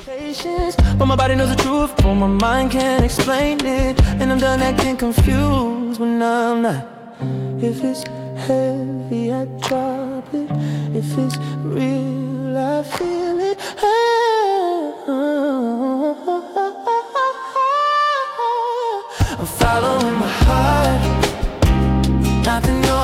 Patience, but my body knows the truth, but my mind can't explain it. And I'm done acting confused when I'm not. If it's heavy, I drop it. If it's real, I feel it. I'm following my heart. Nothing